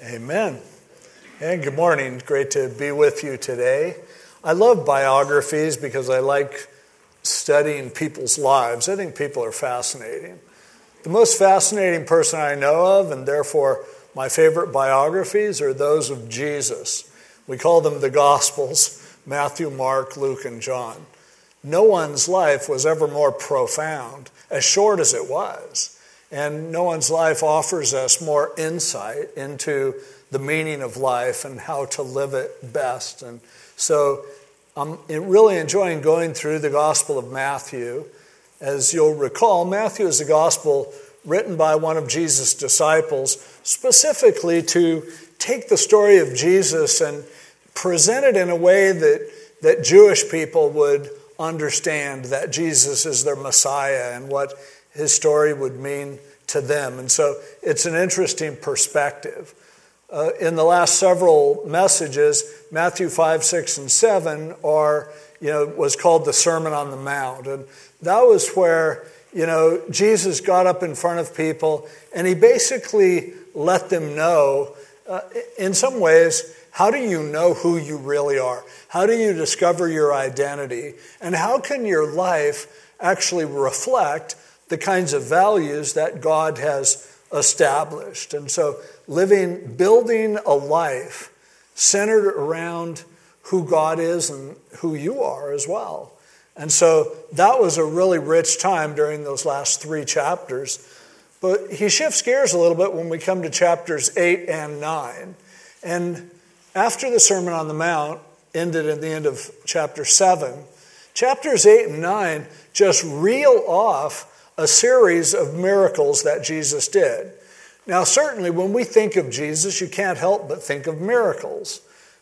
Amen. And good morning. Great to be with you today. I love biographies because I like studying people's lives. I think people are fascinating. The most fascinating person I know of, and therefore my favorite biographies, are those of Jesus. We call them the Gospels: Matthew, Mark, Luke, and John. No one's life was ever more profound, as short as it was. And no one's life offers us more insight into the meaning of life and how to live it best. And so I'm really enjoying going through the Gospel of Matthew. As you'll recall, Matthew is a gospel written by one of Jesus' disciples, specifically to take the story of Jesus and present it in a way that Jewish people would understand that Jesus is their Messiah and what his story would mean to them. And so it's an interesting perspective. In the last several messages, Matthew 5, 6, and 7 was called the Sermon on the Mount. And that was where, Jesus got up in front of people and he basically let them know, in some ways, how do you know who you really are? How do you discover your identity? And how can your life actually reflect the kinds of values that God has established? And so building a life centered around who God is and who you are as well. And so that was a really rich time during those last 3 chapters. But he shifts gears a little bit when we come to chapters 8 and 9. And after the Sermon on the Mount ended at the end of chapter 7, chapters 8 and 9 just reel off a series of miracles that Jesus did. Now, certainly when we think of Jesus, you can't help but think of miracles.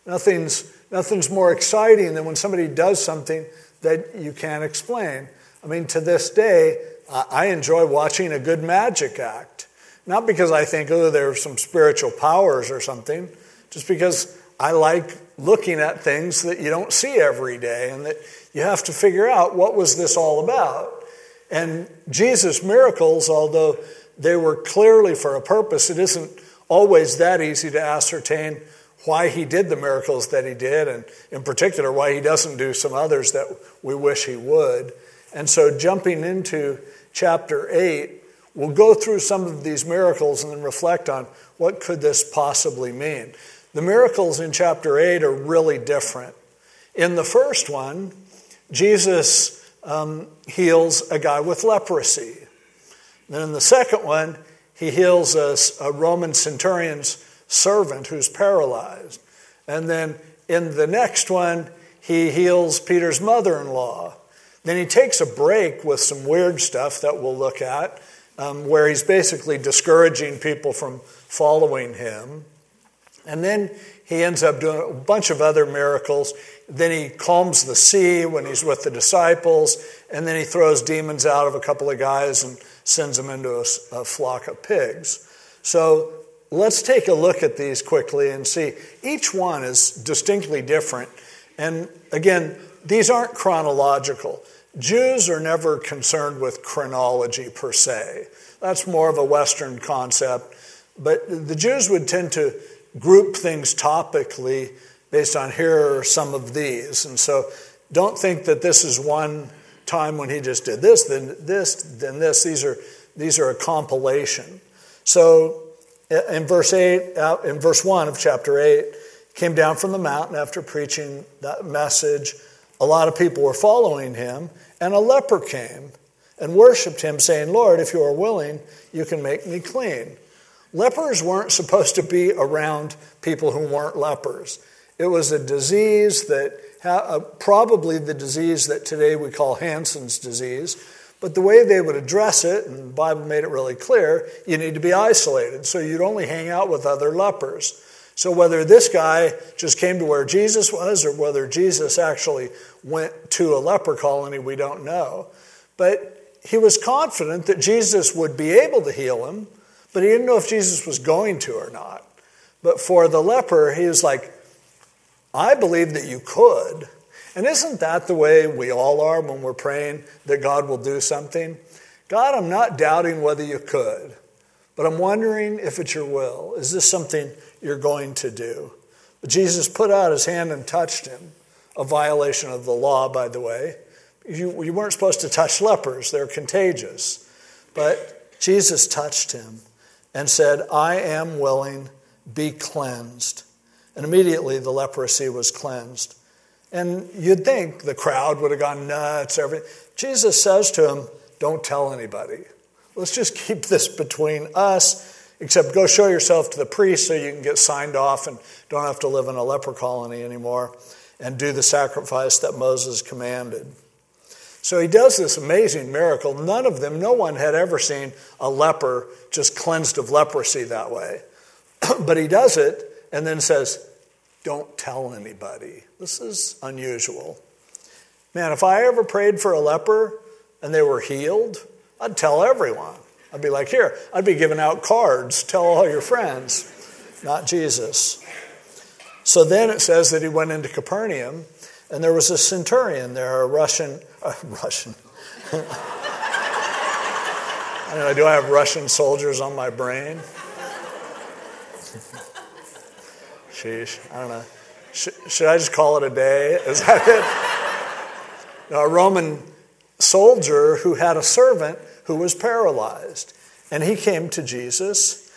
Nothing's more exciting than when somebody does something that you can't explain. I mean, to this day, I enjoy watching a good magic act. Not because I think, there's some spiritual powers or something, just because I like looking at things that you don't see every day and that you have to figure out, what was this all about? And Jesus' miracles, although they were clearly for a purpose, it isn't always that easy to ascertain why he did the miracles that he did, and in particular why he doesn't do some others that we wish he would. And so jumping into chapter 8, we'll go through some of these miracles and then reflect on what could this possibly mean. The miracles in chapter 8 are really different. In the first one, Jesus heals a guy with leprosy. Then in the second one, he heals a Roman centurion's servant who's paralyzed. And then in the next one, he heals Peter's mother-in-law. Then he takes a break with some weird stuff that we'll look at, where he's basically discouraging people from following him. And then he ends up doing a bunch of other miracles. Then he calms the sea when he's with the disciples. And then he throws demons out of a couple of guys and sends them into a flock of pigs. So let's take a look at these quickly and see. Each one is distinctly different. And again, these aren't chronological. Jews are never concerned with chronology per se. That's more of a Western concept. But the Jews would tend to group things topically based on, here are some of these. And so don't think that this is one time when he just did this, then this, then this. These are a compilation. So in verse 1 of chapter 8, came down from the mountain after preaching that message. A lot of people were following him, and a leper came and worshipped him, saying, "Lord, if you are willing, you can make me clean." Lepers weren't supposed to be around people who weren't lepers. It was a disease that, probably the disease that today we call Hansen's disease, but the way they would address it, and the Bible made it really clear, you need to be isolated, so you'd only hang out with other lepers. So whether this guy just came to where Jesus was, or whether Jesus actually went to a leper colony, we don't know. But he was confident that Jesus would be able to heal him, but he didn't know if Jesus was going to or not. But for the leper, he was like, I believe that you could. And isn't that the way we all are when we're praying that God will do something? God, I'm not doubting whether you could, but I'm wondering if it's your will. Is this something you're going to do? But Jesus put out his hand and touched him, a violation of the law, by the way. You weren't supposed to touch lepers. They're contagious. But Jesus touched him and said, I am willing, be cleansed. And immediately the leprosy was cleansed. And you'd think the crowd would have gone nuts. Jesus says to him, don't tell anybody. Let's just keep this between us, except go show yourself to the priest so you can get signed off and don't have to live in a leper colony anymore and do the sacrifice that Moses commanded. So he does this amazing miracle. No one had ever seen a leper just cleansed of leprosy that way. But he does it and then says, don't tell anybody. This is unusual. Man, if I ever prayed for a leper and they were healed, I'd tell everyone. I'd be like, here, I'd be giving out cards. Tell all your friends. Not Jesus. So then it says that he went into Capernaum, and there was a centurion there, a Russian. I don't know, do I have Russian soldiers on my brain? Sheesh, I don't know. Should I just call it a day? Is that it? A Roman soldier who had a servant who was paralyzed. And he came to Jesus,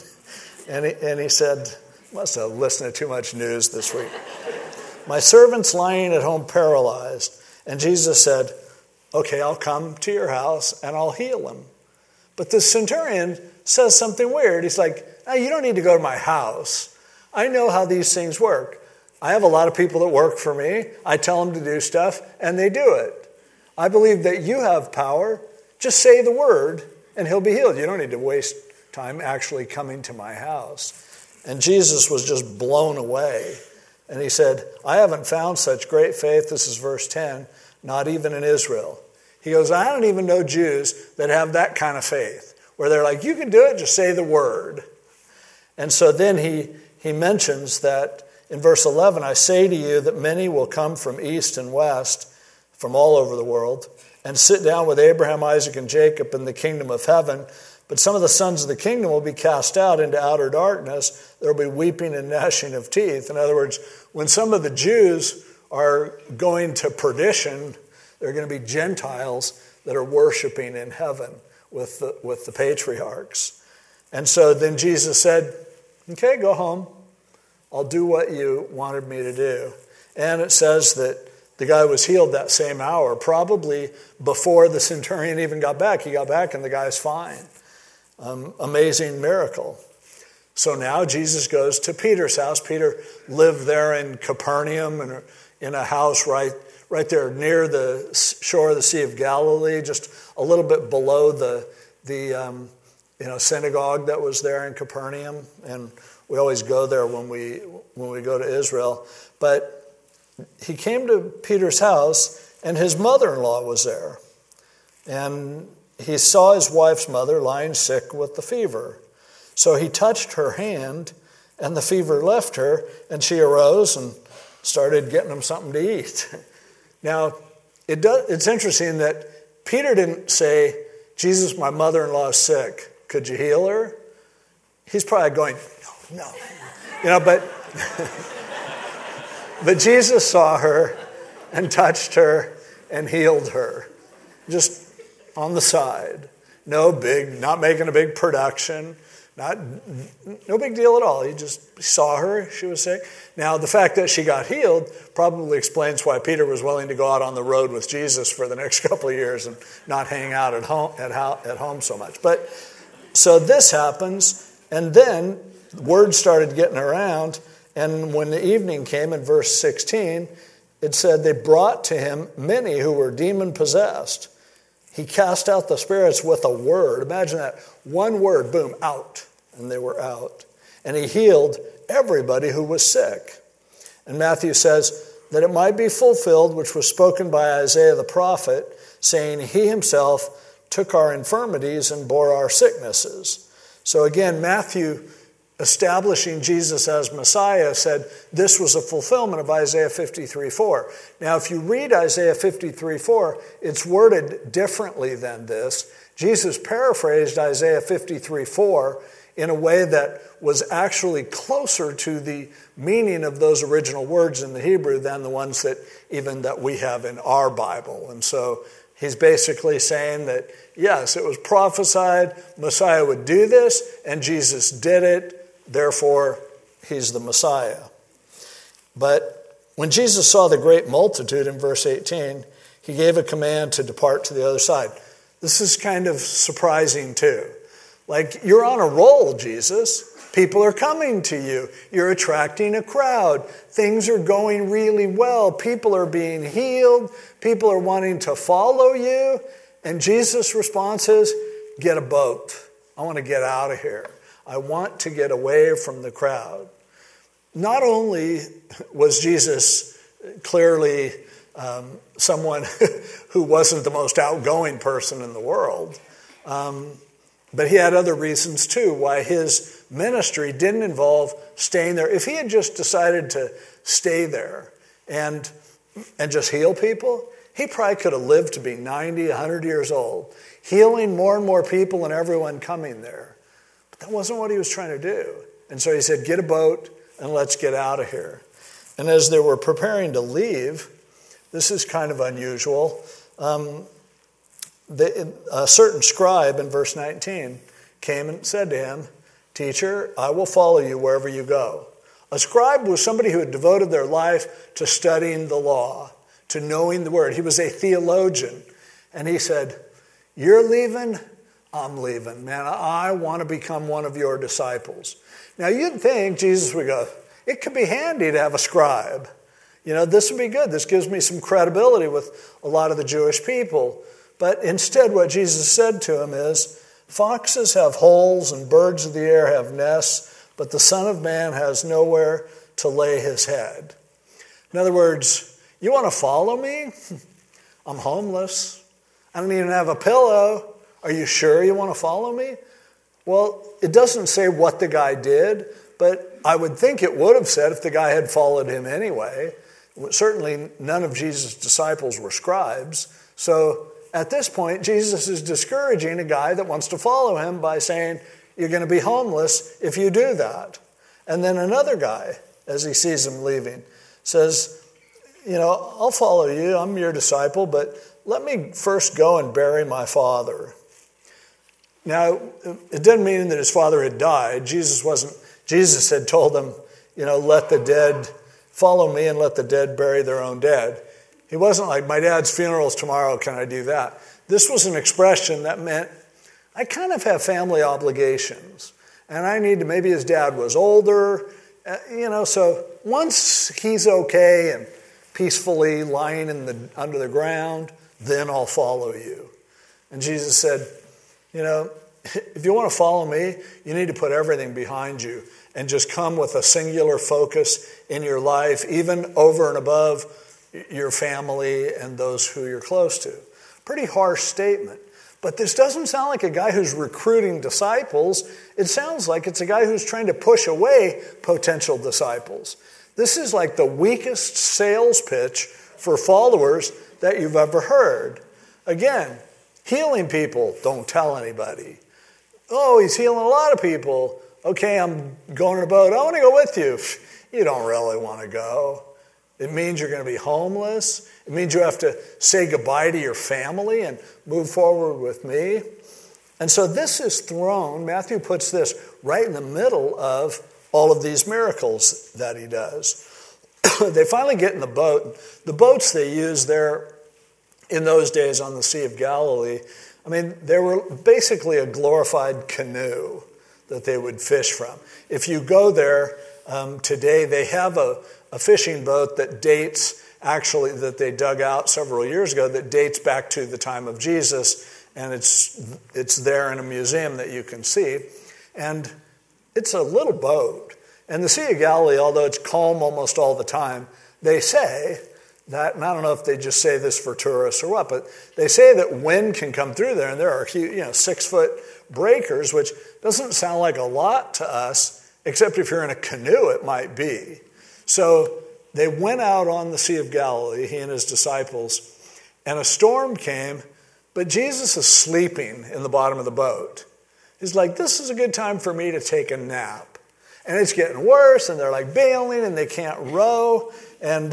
and he said, must have listened to too much news this week. My servant's lying at home paralyzed. And Jesus said, okay, I'll come to your house and I'll heal him. But the centurion says something weird. He's like, you don't need to go to my house. I know how these things work. I have a lot of people that work for me. I tell them to do stuff, and they do it. I believe that you have power. Just say the word, and he'll be healed. You don't need to waste time actually coming to my house. And Jesus was just blown away. And he said, I haven't found such great faith, this is verse 10, not even in Israel. He goes, I don't even know Jews that have that kind of faith, where they're like, you can do it, just say the word. And so then he mentions that in verse 11, I say to you that many will come from east and west, from all over the world, and sit down with Abraham, Isaac, and Jacob in the kingdom of heaven. But some of the sons of the kingdom will be cast out into outer darkness. There will be weeping and gnashing of teeth. In other words, when some of the Jews are going to perdition, there are going to be Gentiles that are worshiping in heaven with the patriarchs. And so then Jesus said, okay, go home. I'll do what you wanted me to do. And it says that the guy was healed that same hour, probably before the centurion even got back. He got back and the guy's fine. Amazing miracle. So now Jesus goes to Peter's house. Peter lived there in Capernaum and in a house right there near the shore of the Sea of Galilee, just a little bit below the synagogue that was there in Capernaum. And we always go there when we go to Israel. But he came to Peter's house, and his mother-in-law was there. And he saw his wife's mother lying sick with the fever. So he touched her hand, and the fever left her, and she arose and started getting him something to eat. Now, it's interesting that Peter didn't say, Jesus, my mother-in-law is sick. Could you heal her? He's probably going, no. But Jesus saw her and touched her and healed her. Just on the side. Not making a big production. No big deal at all. He just saw her. She was sick. Now, the fact that she got healed probably explains why Peter was willing to go out on the road with Jesus for the next couple of years and not hang out at home so much. But so this happens, and then word started getting around, and when the evening came in verse 16, it said they brought to him many who were demon-possessed. He cast out the spirits with a word. Imagine that. One word, boom, out. And they were out. And he healed everybody who was sick. And Matthew says that it might be fulfilled, which was spoken by Isaiah the prophet, saying, he himself took our infirmities and bore our sicknesses. So again, Matthew, establishing Jesus as Messiah, said this was a fulfillment of Isaiah 53:4. Now, if you read Isaiah 53:4, it's worded differently than this. Jesus paraphrased Isaiah 53:4 in a way that was actually closer to the meaning of those original words in the Hebrew than the ones that we have in our Bible. And so he's basically saying that, yes, it was prophesied Messiah would do this, and Jesus did it, therefore he's the Messiah. But when Jesus saw the great multitude in verse 18, he gave a command to depart to the other side. This is kind of surprising too. Like, you're on a roll, Jesus. People are coming to you. You're attracting a crowd. Things are going really well. People are being healed. People are wanting to follow you. And Jesus' response is, get a boat. I want to get out of here. I want to get away from the crowd. Not only was Jesus clearly someone who wasn't the most outgoing person in the world, but he had other reasons too why his ministry didn't involve staying there. If he had just decided to stay there and just heal people, he probably could have lived to be 90, 100 years old, healing more and more people and everyone coming there. But that wasn't what he was trying to do. And so he said, get a boat and let's get out of here. And as they were preparing to leave, this is kind of unusual. A certain scribe in verse 19 came and said to him, Teacher, I will follow you wherever you go. A scribe was somebody who had devoted their life to studying the law, to knowing the word. He was a theologian. And he said, you're leaving? I'm leaving. Man, I want to become one of your disciples. Now you'd think Jesus would go, it could be handy to have a scribe. This would be good. This gives me some credibility with a lot of the Jewish people. But instead what Jesus said to him is, foxes have holes and birds of the air have nests, but the Son of Man has nowhere to lay his head. In other words, you want to follow me? I'm homeless. I don't even have a pillow. Are you sure you want to follow me? Well, it doesn't say what the guy did, but I would think it would have said if the guy had followed him anyway. Certainly none of Jesus' disciples were scribes. So at this point, Jesus is discouraging a guy that wants to follow him by saying, you're going to be homeless if you do that. And then another guy, as he sees him leaving, says, I'll follow you. I'm your disciple, but let me first go and bury my father. Now, it didn't mean that his father had died. Jesus had told him, let the dead follow me and let the dead bury their own dead. He wasn't like, my dad's funeral's tomorrow, can I do that? This was an expression that meant, I kind of have family obligations. And I need to, maybe his dad was older, so once he's okay and peacefully lying under the ground, then I'll follow you. And Jesus said, if you want to follow me, you need to put everything behind you and just come with a singular focus in your life, even over and above your family and those who you're close to. Pretty harsh statement. But this doesn't sound like a guy who's recruiting disciples. It sounds like it's a guy who's trying to push away potential disciples. This is like the weakest sales pitch for followers that you've ever heard. Again, healing people, don't tell anybody. Oh, he's healing a lot of people. Okay, I'm going on a boat. I want to go with you. You don't really want to go. It means you're going to be homeless. It means you have to say goodbye to your family and move forward with me. And so this is thrown, Matthew puts this right in the middle of all of these miracles that he does. They finally get in the boat. The boats they used there in those days on the Sea of Galilee, they were basically a glorified canoe that they would fish from. If you go there today, they have a fishing boat that dates, actually, that they dug out several years ago, that dates back to the time of Jesus, and it's there in a museum that you can see. And it's a little boat. And the Sea of Galilee, although it's calm almost all the time, they say that, and I don't know if they just say this for tourists or what, but they say that wind can come through there, and there are huge, 6-foot breakers, which doesn't sound like a lot to us, except if you're in a canoe, it might be. So they went out on the Sea of Galilee, he and his disciples, and a storm came But Jesus is sleeping in the bottom of the boat. He's like, this is a good time for me to take a nap. And it's getting worse, and they're like bailing, and they can't row. And,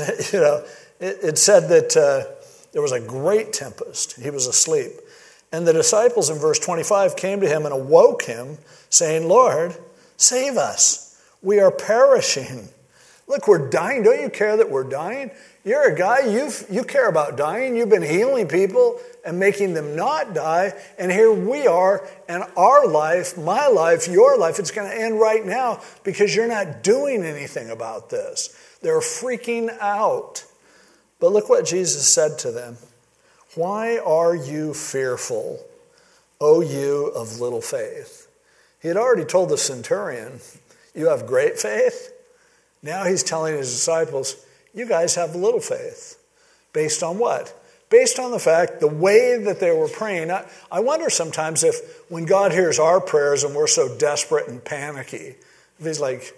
it said that there was a great tempest. He was asleep. And the disciples in verse 25 came to him and awoke him, saying, Lord, save us. We are perishing. Look, we're dying. Don't you care that we're dying? You're a guy, you care about dying. You've been healing people and making them not die. And here we are, and our life, my life, your life, it's going to end right now because you're not doing anything about this. They're freaking out. But look what Jesus said to them. Why are you fearful, O you of little faith? He had already told the centurion, you have great faith. Now he's telling his disciples, you guys have little faith. Based on what? Based on the fact, the way that they were praying. I wonder sometimes if when God hears our prayers and we're so desperate and panicky, if he's like,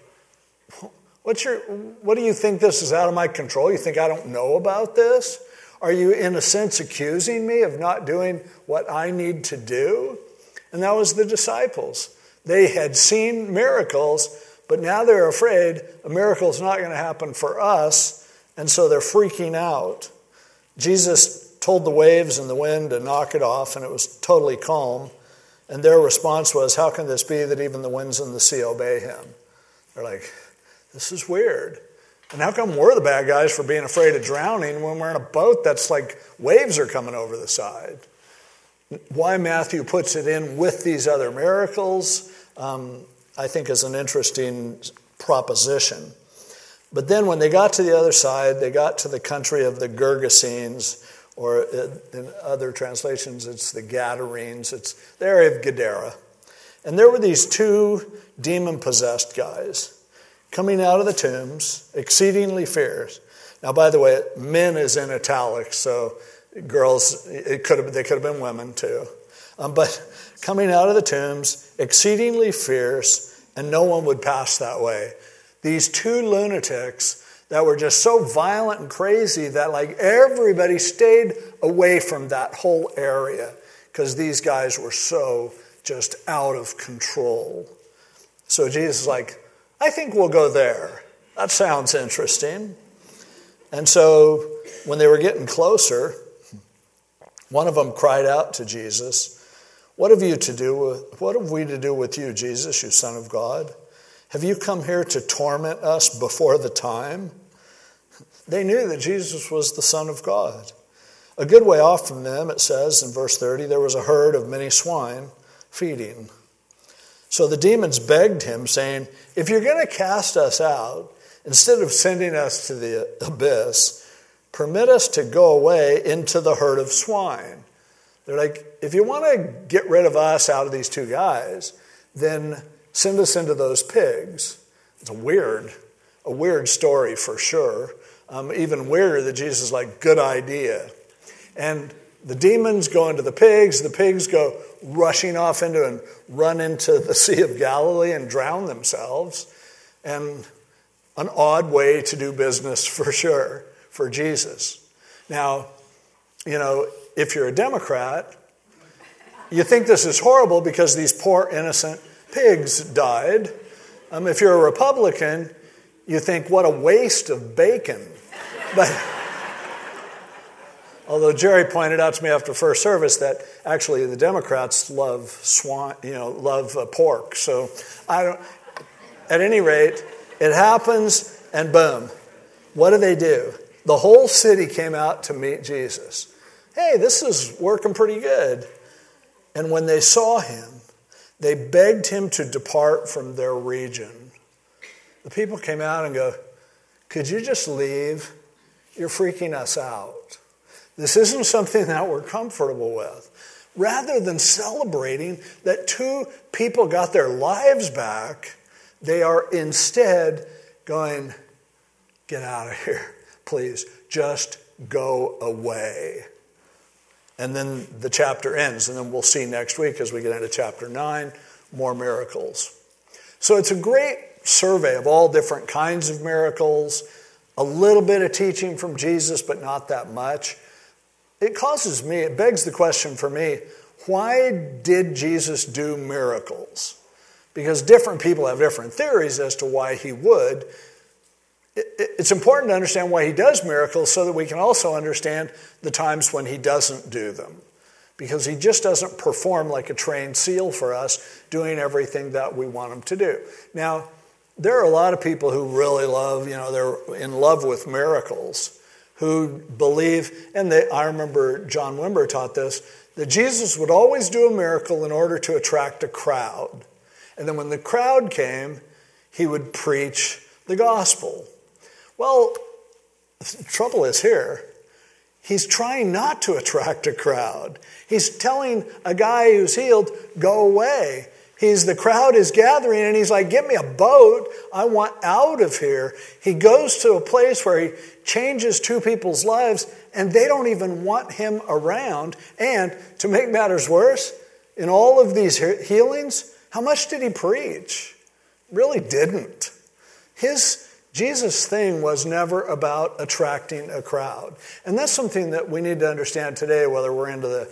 what do you think this is out of my control? You think I don't know about this? Are you in a sense accusing me of not doing what I need to do? And that was the disciples. They had seen miracles, but now they're afraid a miracle is not going to happen for us. And so they're freaking out. Jesus told the waves and the wind to knock it off, and it was totally calm. And their response was, how can this be that even the winds and the sea obey him? They're like, this is weird. And how come we're the bad guys for being afraid of drowning when we're in a boat that's like waves are coming over the side? Why Matthew puts it in with these other miracles, I think is an interesting proposition. But then when they got to the other side, they got to the country of the Gergesenes, or in other translations, it's the Gadarenes. It's the area of Gadara. And there were these two demon-possessed guys coming out of the tombs, exceedingly fierce. Now, by the way, men is in italics, so girls, they could have been women too. But coming out of the tombs, exceedingly fierce, and no one would pass that way. These two lunatics that were just so violent and crazy that like everybody stayed away from that whole area because these guys were so just out of control. So Jesus is like, I think we'll go there. That sounds interesting. And so when they were getting closer, one of them cried out to Jesus, what have we to do with you, Jesus, you Son of God? Have you come here to torment us before the time? They knew that Jesus was the Son of God. A good way off from them, it says in verse 30, there was a herd of many swine feeding. So the demons begged him, saying, if you're going to cast us out, instead of sending us to the abyss, permit us to go away into the herd of swine. They're like, if you want to get rid of us out of these two guys, then send us into those pigs. It's a weird story for sure. Even weirder that Jesus is like, good idea. And the demons go into the pigs go rushing off into and run into the Sea of Galilee and drown themselves. And an odd way to do business for sure, for Jesus. Now, if you're a Democrat, you think this is horrible because these poor innocent pigs died. If you're a Republican, you think, what a waste of bacon. But although Jerry pointed out to me after first service that actually the Democrats love pork. So at any rate, it happens and boom. What do? The whole city came out to meet Jesus. Hey, this is working pretty good. And when they saw him, they begged him to depart from their region. The people came out and go, could you just leave? You're freaking us out. This isn't something that we're comfortable with. Rather than celebrating that two people got their lives back, they are instead going, get out of here, please, just go away. And then the chapter ends, and then we'll see next week as we get into chapter 9, more miracles. So it's a great survey of all different kinds of miracles, a little bit of teaching from Jesus, but not that much. it begs the question for me, why did Jesus do miracles? Because different people have different theories as to why he would. It's important to understand why he does miracles so that we can also understand the times when he doesn't do them. Because he just doesn't perform like a trained SEAL for us, doing everything that we want him to do. Now, there are a lot of people who really love, they're in love with miracles, who believe, and I remember John Wimber taught this, that Jesus would always do a miracle in order to attract a crowd. And then when the crowd came, he would preach the gospel. Well, the trouble is here. He's trying not to attract a crowd. He's telling a guy who's healed, go away. The crowd is gathering and he's like, get me a boat. I want out of here. He goes to a place where he changes two people's lives and they don't even want him around. And to make matters worse, in all of these healings, how much did he preach? Really didn't. Jesus' thing was never about attracting a crowd. And that's something that we need to understand today, whether we're into the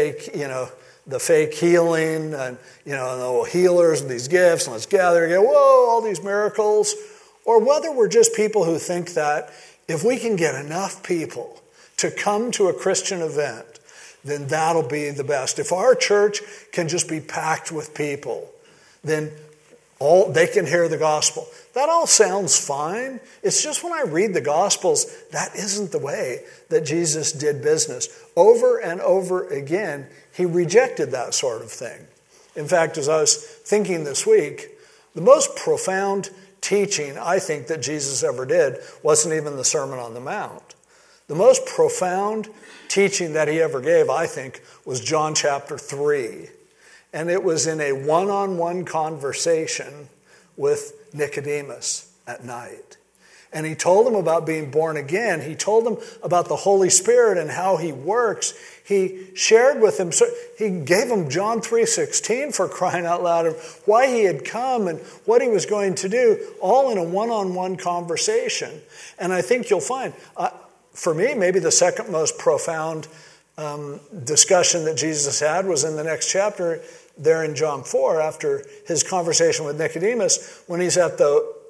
fake healing and, the healers and these gifts and let's gather and go, whoa, all these miracles. Or whether we're just people who think that if we can get enough people to come to a Christian event, then that'll be the best. If our church can just be packed with people, then they can hear the gospel. That all sounds fine. It's just when I read the Gospels, that isn't the way that Jesus did business. Over and over again, he rejected that sort of thing. In fact, as I was thinking this week, the most profound teaching I think that Jesus ever did wasn't even the Sermon on the Mount. The most profound teaching that he ever gave, I think, was John chapter 3. And it was in a one-on-one conversation with Nicodemus at night. And he told him about being born again. He told him about the Holy Spirit and how he works. He shared with him, he gave him John 3:16 for crying out loud, and why he had come and what he was going to do, all in a one-on-one conversation. And I think you'll find, for me, maybe the second most profound discussion that Jesus had was in the next chapter there in John 4, after his conversation with Nicodemus, when he's at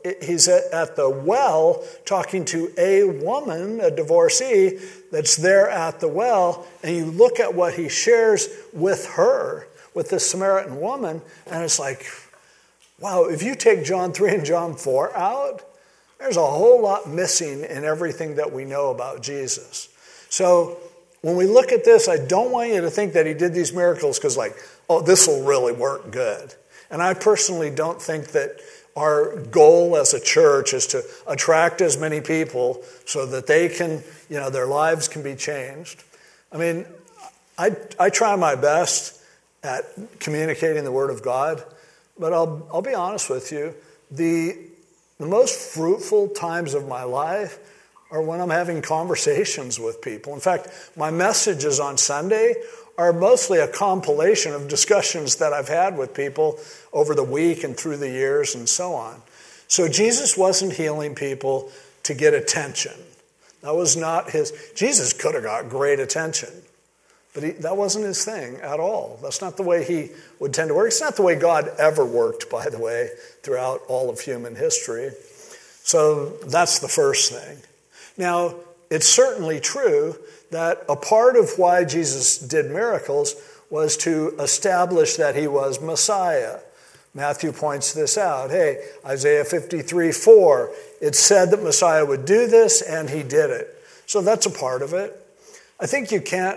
the well talking to a woman, a divorcee, that's there at the well, and you look at what he shares with her, with this Samaritan woman, and it's like, wow, if you take John 3 and John 4 out, there's a whole lot missing in everything that we know about Jesus. So when we look at this, I don't want you to think that he did these miracles because this will really work good. And I personally don't think that our goal as a church is to attract as many people so that they can, their lives can be changed. I mean, I try my best at communicating the Word of God, but I'll be honest with you, the most fruitful times of my life are when I'm having conversations with people. In fact, my messages on Sunday are mostly a compilation of discussions that I've had with people over the week and through the years and so on. So Jesus wasn't healing people to get attention. That was not his. Jesus could have got great attention, but that wasn't his thing at all. That's not the way he would tend to work. It's not the way God ever worked, by the way, throughout all of human history. So that's the first thing. Now, it's certainly true that a part of why Jesus did miracles was to establish that he was Messiah. Matthew points this out. Hey, Isaiah 53:4, it said that Messiah would do this, and he did it. So that's a part of it. I think you can't,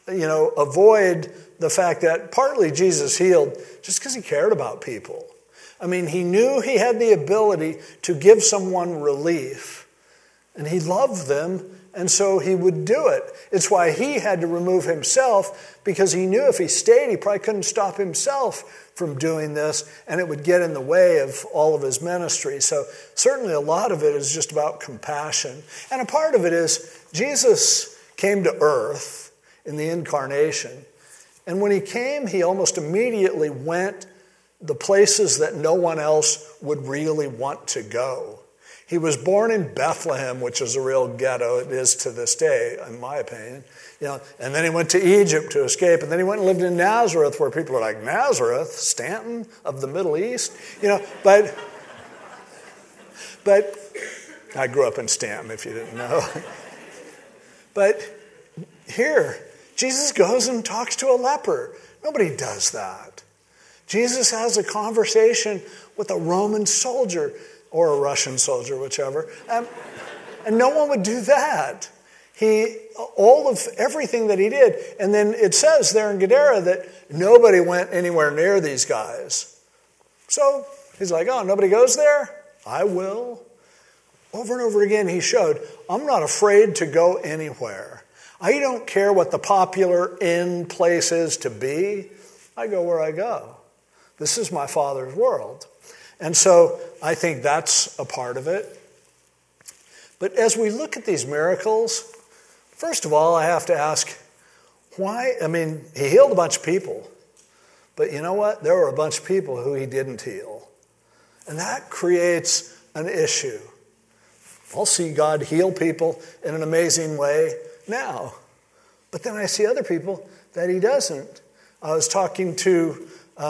avoid the fact that partly Jesus healed just because he cared about people. I mean, he knew he had the ability to give someone relief, and he loved them, and so he would do it. It's why he had to remove himself, because he knew if he stayed, he probably couldn't stop himself from doing this, and it would get in the way of all of his ministry. So certainly a lot of it is just about compassion. And a part of it is Jesus came to earth in the incarnation. And when he came, he almost immediately went the places that no one else would really want to go. He was born in Bethlehem, which is a real ghetto. It is to this day, in my opinion. And then he went to Egypt to escape, and then he went and lived in Nazareth, where people are like, Nazareth, Stanton of the Middle East, But I grew up in Stanton, if you didn't know. But here, Jesus goes and talks to a leper. Nobody does that. Jesus has a conversation with a Roman soldier, or a Russian soldier, whichever. And no one would do that. All of everything that he did. And then it says there in Gadara that nobody went anywhere near these guys. So he's like, oh, nobody goes there? I will. Over and over again he showed, I'm not afraid to go anywhere. I don't care what the popular in place is to be. I go where I go. This is my Father's world. And so I think that's a part of it. But as we look at these miracles, first of all, I have to ask, why? I mean, he healed a bunch of people. But you know what? There were a bunch of people who he didn't heal. And that creates an issue. I'll see God heal people in an amazing way now. But then I see other people that he doesn't. I was talking to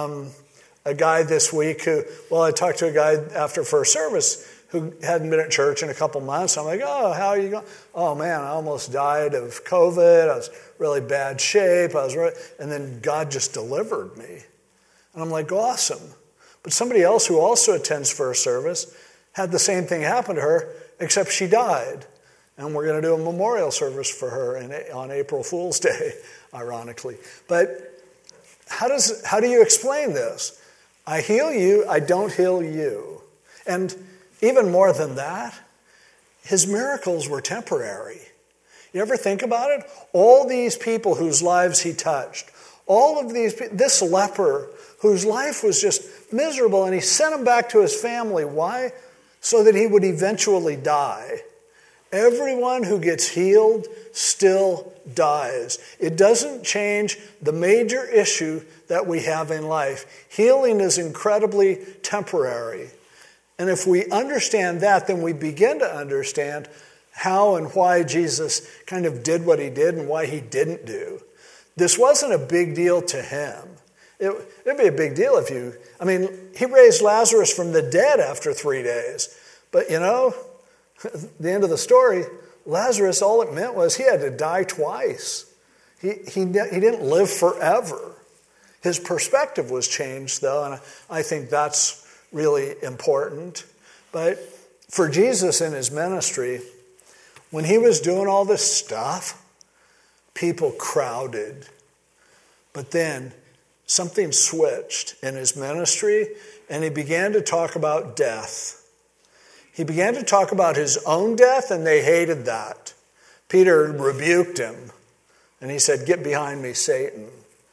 a guy this week I talked to a guy after first service who hadn't been at church in a couple months. I'm like, oh, how are you going? Oh, man, I almost died of COVID. I was really bad shape. And then God just delivered me. And I'm like, awesome. But somebody else who also attends first service had the same thing happen to her, except she died. And we're going to do a memorial service for her on April Fool's Day, ironically. But how do you explain this? I heal you, I don't heal you. And even more than that, his miracles were temporary. You ever think about it? All these people whose lives he touched, this leper whose life was just miserable, and he sent him back to his family. Why? So that he would eventually die. Everyone who gets healed still dies. It doesn't change the major issue that we have in life. Healing is incredibly temporary. And if we understand that, then we begin to understand how and why Jesus kind of did what he did and why he didn't do. This wasn't a big deal to him. It'd be a big deal if he raised Lazarus from the dead after 3 days. But the end of the story, Lazarus, all it meant was he had to die twice. He didn't live forever. His perspective was changed, though, and I think that's really important. But for Jesus in his ministry, when he was doing all this stuff, people crowded. But then something switched in his ministry, and he began to talk about death. He began to talk about his own death, and they hated that. Peter rebuked him, and he said, "Get behind me, Satan."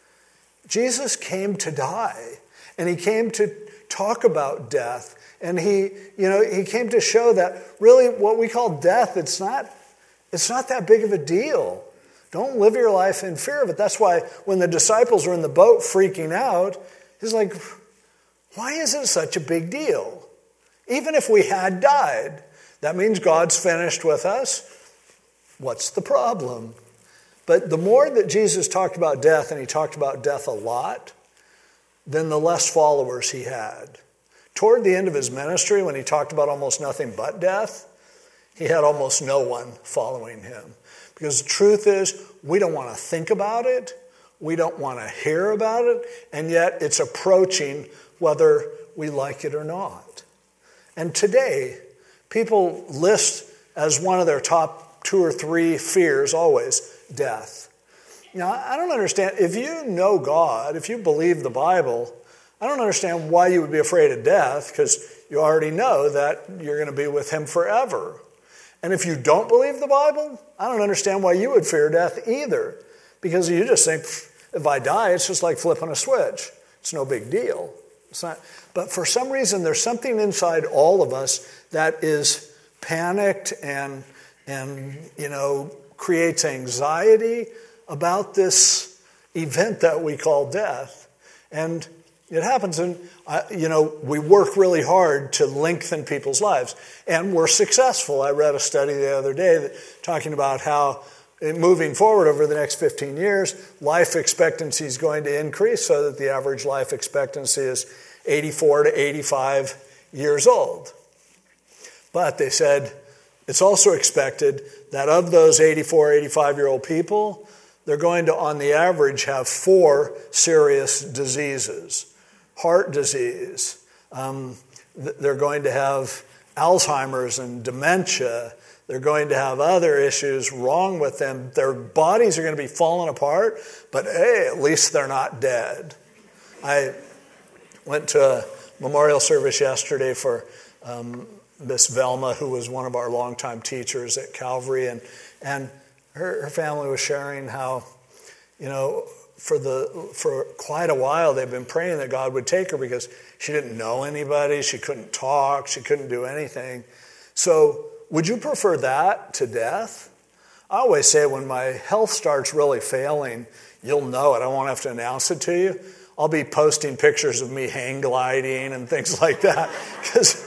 Jesus came to die, and he came to talk about death. And he came to show that really what we call death, it's not that big of a deal. Don't live your life in fear of it. That's why when the disciples were in the boat freaking out, he's like, why is it such a big deal? Even if we had died, that means God's finished with us. What's the problem? But the more that Jesus talked about death, and he talked about death a lot, then the less followers he had. Toward the end of his ministry, when he talked about almost nothing but death, he had almost no one following him. Because the truth is, we don't want to think about it, we don't want to hear about it, and yet it's approaching whether we like it or not. And today, people list as one of their top 2 or 3 fears always death. Now, I don't understand. If you know God, if you believe the Bible, I don't understand why you would be afraid of death, because you already know that you're going to be with him forever. And if you don't believe the Bible, I don't understand why you would fear death either, because you just think, if I die, it's just like flipping a switch. It's no big deal. It's not. But for some reason, there's something inside all of us that is panicked and creates anxiety about this event that we call death. And It happens, and we work really hard to lengthen people's lives, and we're successful. I read a study the other day talking about how moving forward over the next 15 years, life expectancy is going to increase so that the average life expectancy is 84 to 85 years old. But they said it's also expected that of those 84, 85-year-old people, they're going to, on the average, have 4 serious diseases. Heart disease. They're going to have Alzheimer's and dementia. They're going to have other issues wrong with them. Their bodies are going to be falling apart, but hey, at least they're not dead. I went to a memorial service yesterday for Miss Velma, who was one of our longtime teachers at Calvary, and her family was sharing how, for quite a while they've been praying that God would take her because she didn't know anybody, she couldn't talk, she couldn't do anything. So would you prefer that to death? I always say when my health starts really failing, you'll know it. I won't have to announce it to you. I'll be posting pictures of me hang gliding and things like that because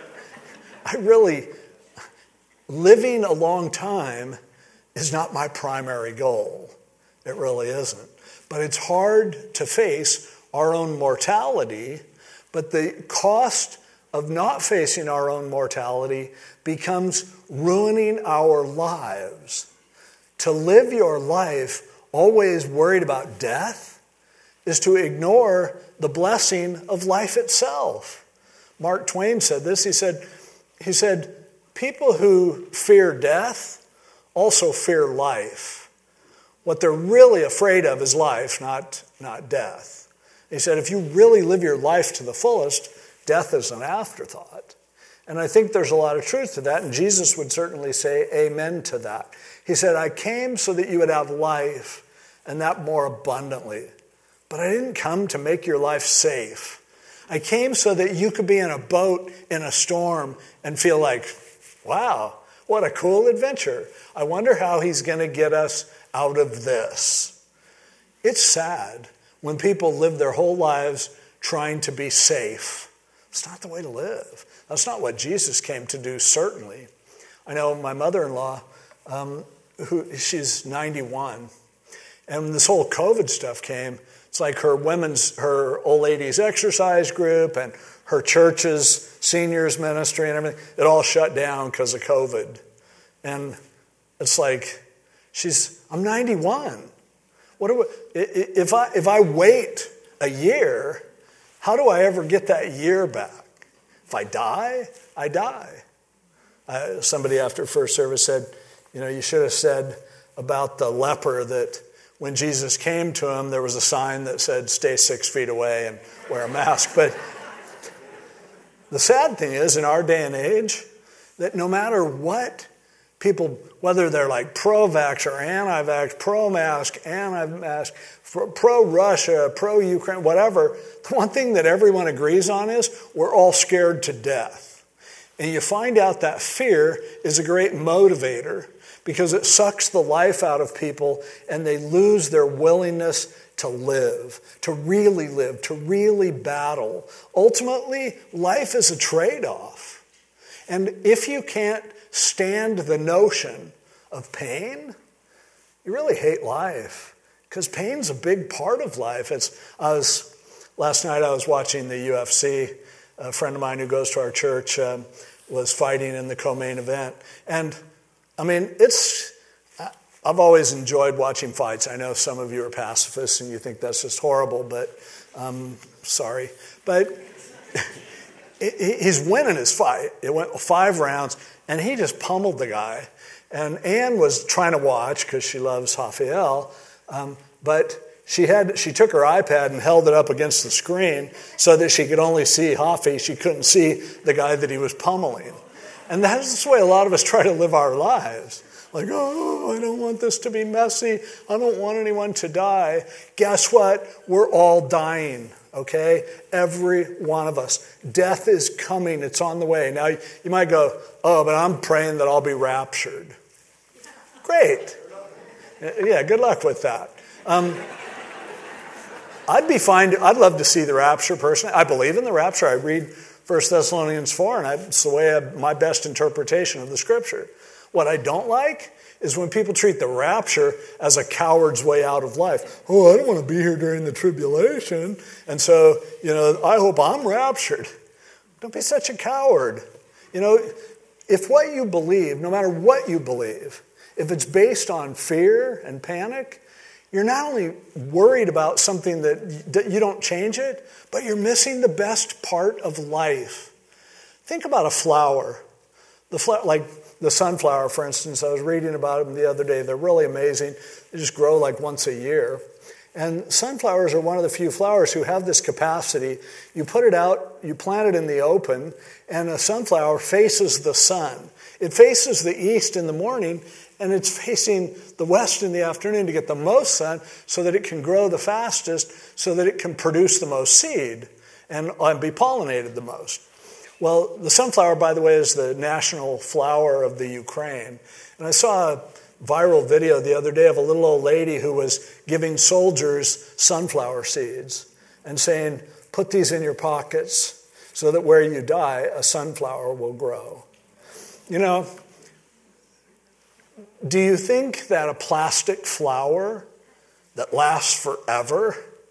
living a long time is not my primary goal. It really isn't. But it's hard to face our own mortality, but the cost of not facing our own mortality becomes ruining our lives. To live your life always worried about death is to ignore the blessing of life itself. Mark Twain said this. He said, people who fear death also fear life. What they're really afraid of is life, not death. He said, if you really live your life to the fullest, death is an afterthought. And I think there's a lot of truth to that, and Jesus would certainly say amen to that. He said, I came so that you would have life, and that more abundantly. But I didn't come to make your life safe. I came so that you could be in a boat in a storm and feel like, wow, what a cool adventure. I wonder how he's going to get us out of this. It's sad when people live their whole lives trying to be safe. It's not the way to live. That's not what Jesus came to do, certainly. I know my mother-in-law, she's 91, and when this whole COVID stuff came, it's like her old ladies exercise group and her church's seniors ministry and everything, it all shut down because of COVID. And it's like, I'm 91. If I wait a year, how do I ever get that year back? If I die, I die. Somebody after first service said, you should have said about the leper that when Jesus came to him, there was a sign that said, stay 6 feet away and wear a mask. But the sad thing is, in our day and age, that no matter what people, whether they're like pro-vax or anti-vax, pro-mask, anti-mask, pro-Russia, pro-Ukraine, whatever, the one thing that everyone agrees on is we're all scared to death. And you find out that fear is a great motivator because it sucks the life out of people and they lose their willingness to live, to really battle. Ultimately, life is a trade-off. And if you can't stand the notion of pain, you really hate life because pain's a big part of life. Last night I was watching the UFC. A friend of mine who goes to our church was fighting in the co-main event. And I mean, I've always enjoyed watching fights. I know some of you are pacifists and you think that's just horrible, but sorry. But he's winning his fight. It went 5 rounds, and he just pummeled the guy. And Anne was trying to watch because she loves Rafael, but she took her iPad and held it up against the screen so that she could only see Rafi. She couldn't see the guy that he was pummeling. And that's the way a lot of us try to live our lives. Like, oh, I don't want this to be messy. I don't want anyone to die. Guess what? We're all dying, okay? Every one of us. Death is coming. It's on the way. Now, you might go, oh, but I'm praying that I'll be raptured. Great. Yeah, good luck with that. I'd be fine. I'd love to see the rapture personally. I believe in the rapture. I read 1 Thessalonians 4, and it's the way my best interpretation of the scripture. What I don't like is when people treat the rapture as a coward's way out of life. Oh, I don't want to be here during the tribulation. And so, I hope I'm raptured. Don't be such a coward. If what you believe, no matter what you believe, if it's based on fear and panic, you're not only worried about something that you don't change it, but you're missing the best part of life. Think about a flower. Like the sunflower, for instance. I was reading about them the other day. They're really amazing. They just grow like once a year. And sunflowers are one of the few flowers who have this capacity. You put it out, you plant it in the open, and a sunflower faces the sun. It faces the east in the morning, and it's facing the west in the afternoon to get the most sun so that it can grow the fastest, so that it can produce the most seed and be pollinated the most. Well, the sunflower, by the way, is the national flower of the Ukraine. And I saw a viral video the other day of a little old lady who was giving soldiers sunflower seeds and saying, put these in your pockets so that where you die, a sunflower will grow. Do you think that a plastic flower that lasts forever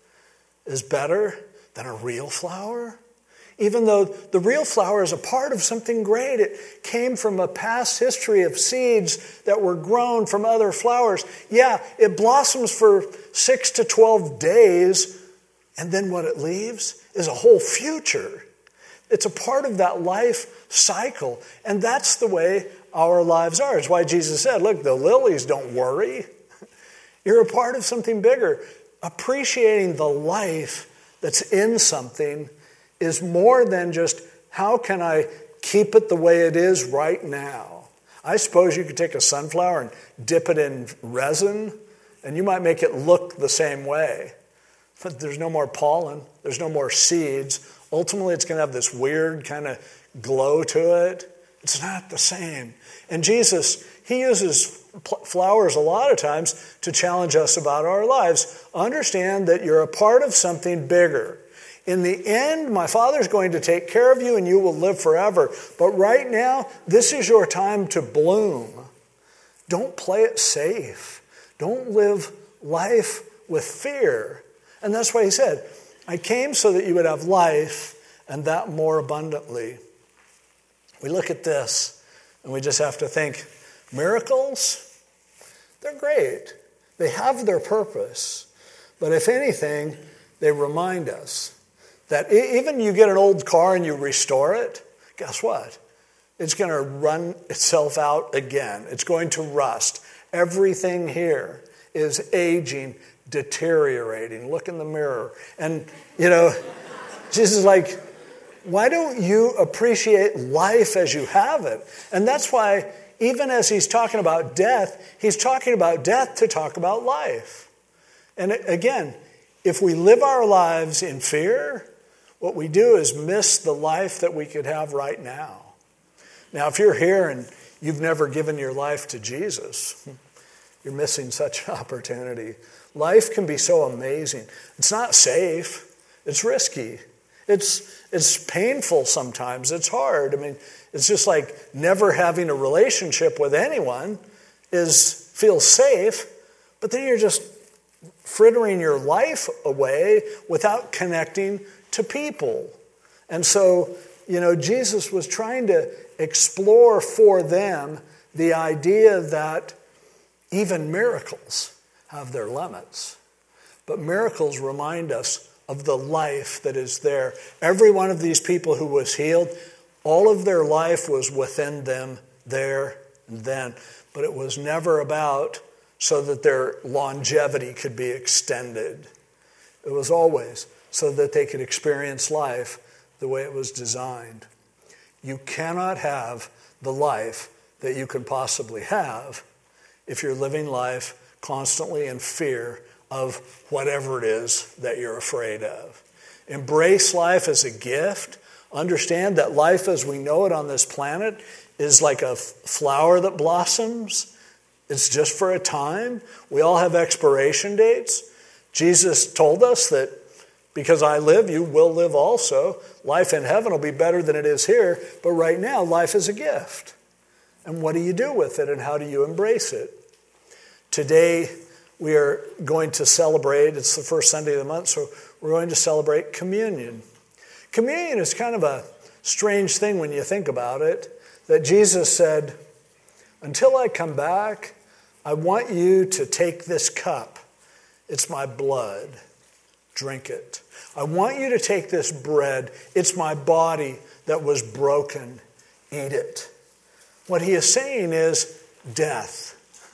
is better than a real flower? Even though the real flower is a part of something great. It came from a past history of seeds that were grown from other flowers. Yeah, it blossoms for 6 to 12 days, and then what it leaves is a whole future. It's a part of that life cycle, and that's the way our lives are. It's why Jesus said, look, the lilies don't worry. You're a part of something bigger. Appreciating the life that's in something is more than just, how can I keep it the way it is right now? I suppose you could take a sunflower and dip it in resin, and you might make it look the same way. But there's no more pollen. There's no more seeds. Ultimately, it's going to have this weird kind of glow to it. It's not the same. And Jesus, he uses flowers a lot of times to challenge us about our lives. Understand that you're a part of something bigger. In the end, my Father's going to take care of you and you will live forever. But right now, this is your time to bloom. Don't play it safe. Don't live life with fear. And that's why he said, I came so that you would have life and that more abundantly. We look at this and we just have to think, miracles, they're great. They have their purpose. But if anything, they remind us that even you get an old car and you restore it, guess what? It's going to run itself out again. It's going to rust. Everything here is aging, deteriorating. Look in the mirror. And, Jesus is like, why don't you appreciate life as you have it? And that's why, even as he's talking about death, he's talking about death to talk about life. And again, if we live our lives in fear, what we do is miss the life that we could have right now. Now, if you're here and you've never given your life to Jesus, you're missing such an opportunity. Life can be so amazing. It's not safe. It's risky. It's painful sometimes. It's hard. I mean, it's just like never having a relationship with anyone feels safe, but then you're just frittering your life away without connecting to people. And so, Jesus was trying to explore for them the idea that even miracles have their limits. But miracles remind us of the life that is there. Every one of these people who was healed, all of their life was within them there and then. But it was never about so that their longevity could be extended. It was always so that they could experience life the way it was designed. You cannot have the life that you can possibly have if you're living life constantly in fear of whatever it is that you're afraid of. Embrace life as a gift. Understand that life as we know it on this planet is like a flower that blossoms. It's just for a time. We all have expiration dates. Jesus told us that Because I live, you will live also. Life in heaven will be better than it is here. But right now, life is a gift. And what do you do with it, and how do you embrace it? Today, we are going to celebrate, it's the first Sunday of the month, so we're going to celebrate communion. Communion is kind of a strange thing when you think about it, that Jesus said, until I come back, I want you to take this cup. It's my blood. Drink it. I want you to take this bread. It's my body that was broken. Eat it. What he is saying is death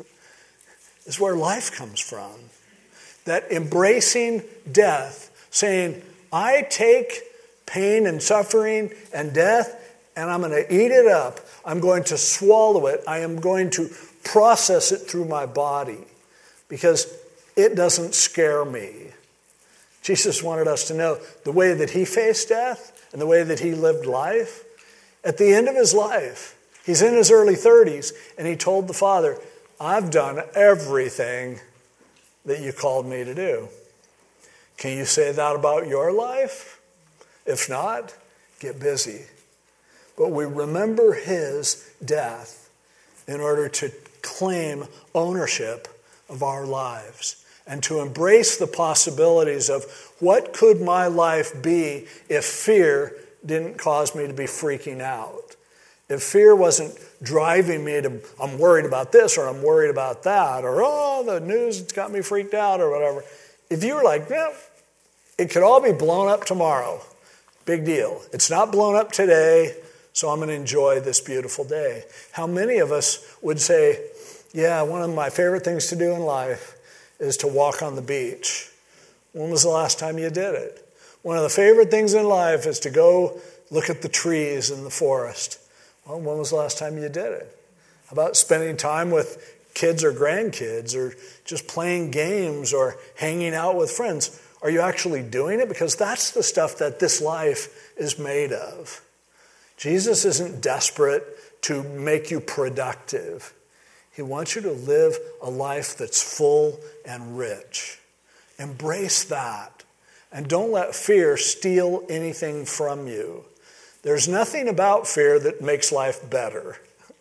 is where life comes from. That embracing death, saying, I take pain and suffering and death, and I'm going to eat it up. I'm going to swallow it. I am going to process it through my body because it doesn't scare me. Jesus wanted us to know the way that he faced death and the way that he lived life. At the end of his life, he's in his early 30s, and he told the Father, I've done everything that you called me to do. Can you say that about your life? If not, get busy. But we remember his death in order to claim ownership of our lives and to embrace the possibilities of what could my life be if fear didn't cause me to be freaking out. If fear wasn't driving me to, I'm worried about this or I'm worried about that or, oh, the news has got me freaked out or whatever. If you were like, yeah, it could all be blown up tomorrow. Big deal. It's not blown up today, so I'm going to enjoy this beautiful day. How many of us would say, yeah, one of my favorite things to do in life is to walk on the beach. When was the last time you did it? One of the favorite things in life is to go look at the trees in the forest. Well, when was the last time you did it? How about spending time with kids or grandkids or just playing games or hanging out with friends? Are you actually doing it? Because that's the stuff that this life is made of. Jesus isn't desperate to make you productive. He wants you to live a life that's full and rich. Embrace that. And don't let fear steal anything from you. There's nothing about fear that makes life better.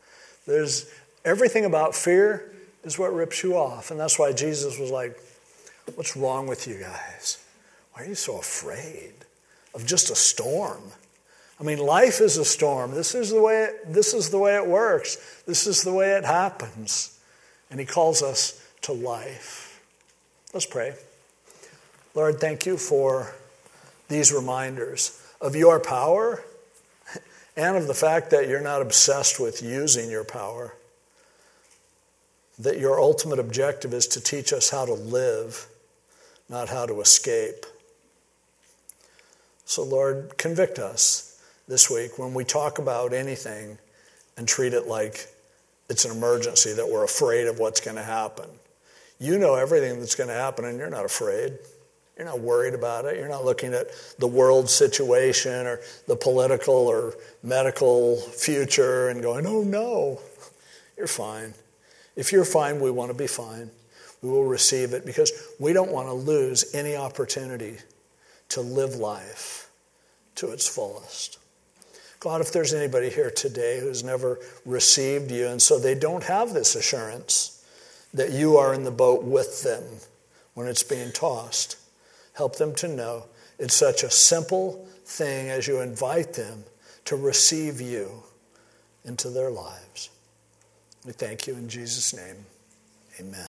Everything about fear is what rips you off. And that's why Jesus was like, what's wrong with you guys? Why are you so afraid of just a storm? I mean, life is a storm. This is the way it works. This is the way it happens. And he calls us to life. Let's pray. Lord, thank you for these reminders of your power and of the fact that you're not obsessed with using your power. That your ultimate objective is to teach us how to live, not how to escape. So, Lord, convict us this week when we talk about anything and treat it like it's an emergency, that we're afraid of what's going to happen. You know everything that's going to happen, and you're not afraid. You're not worried about it. You're not looking at the world situation or the political or medical future and going, oh no, you're fine. If you're fine, we want to be fine. We will receive it because we don't want to lose any opportunity to live life to its fullest. God, if there's anybody here today who's never received you and so they don't have this assurance that you are in the boat with them when it's being tossed, help them to know it's such a simple thing as you invite them to receive you into their lives. We thank you in Jesus' name. Amen.